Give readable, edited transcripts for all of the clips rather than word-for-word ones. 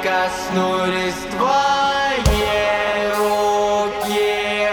коснулись твоей руки.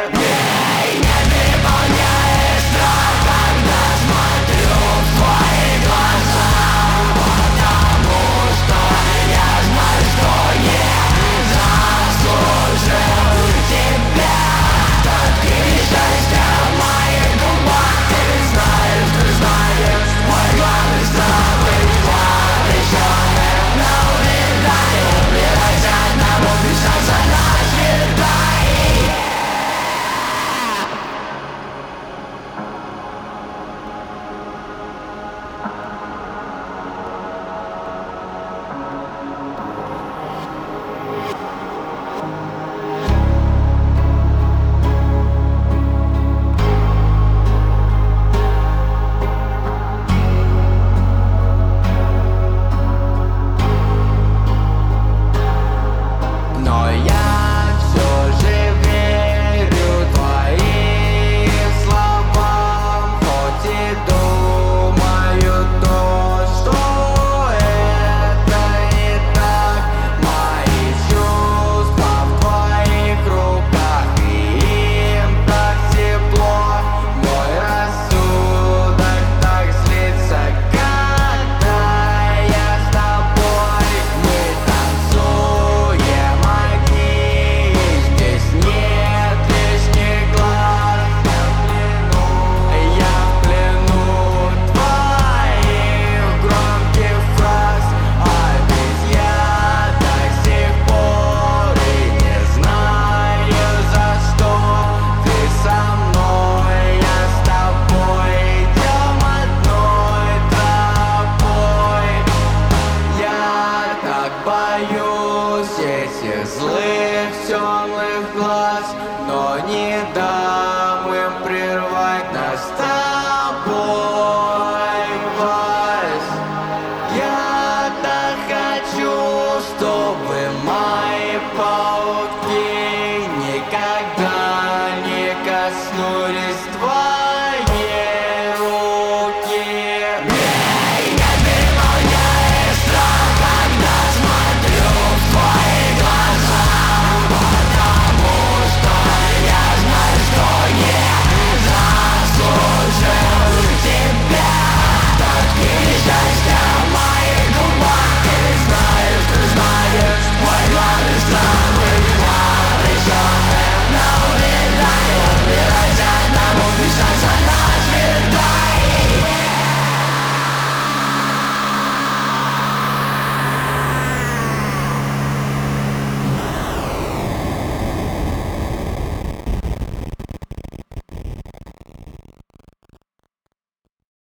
Но я все же верю твоим словам, хоть и думаю то, что это не так. Мои чувства в твоих руках, и им так тепло. Мой рассудок так злится, когда я с тобой. Мы танцуем, здесь нет лишних глаз. Я в плену твоих громких фраз, а ведь я до сих пор и не знаю, за что ты со мной, я с тобой, идем одной тропой. Я так боюсь этих злых темных глаз, но не дам им прервать нас с тобой власть. Я так хочу, чтобы